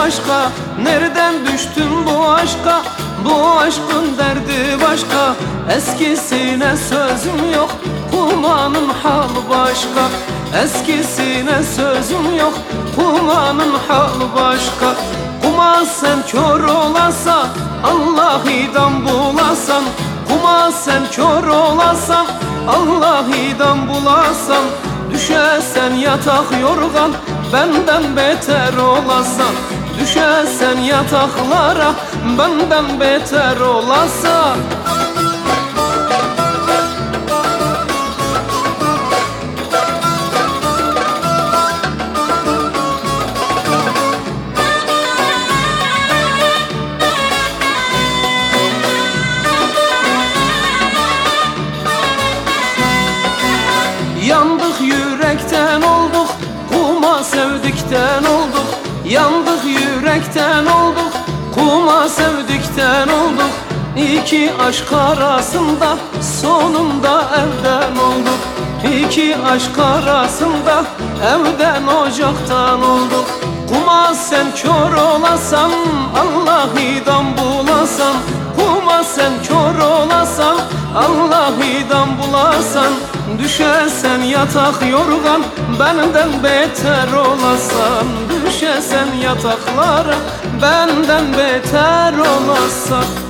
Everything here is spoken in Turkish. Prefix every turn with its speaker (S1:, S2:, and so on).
S1: başka? Nereden düştün bu aşka? Bu aşkın derdi başka. Eskisine sözüm yok, Humanın halı başka. Eskisine sözüm yok, Humanın halı başka. Kuma sen kör olasan, Allah'ıdan bulasan. Kuma sen kör olasan, Allah'ıdan bulasan. Düşesen yatak yorgan, benden beter olasan. Düşesen yataklara, benden beter olasan. Yandık yürekten olduk, kuma sevdikten olduk. Yandık yürekten olduk, kuma sevdikten olduk. İki aşk arasında sonunda evden olduk. İki aşk arasında evden ocaktan olduk. Kuma sen kör olasan, Allah'ıdan bulasan. Kuma sen kör olasan, Allah'ıdan bulasan. Düşesen yatak yorgan, benden beter olasan. Düşesen yataklara, benden beter olasan.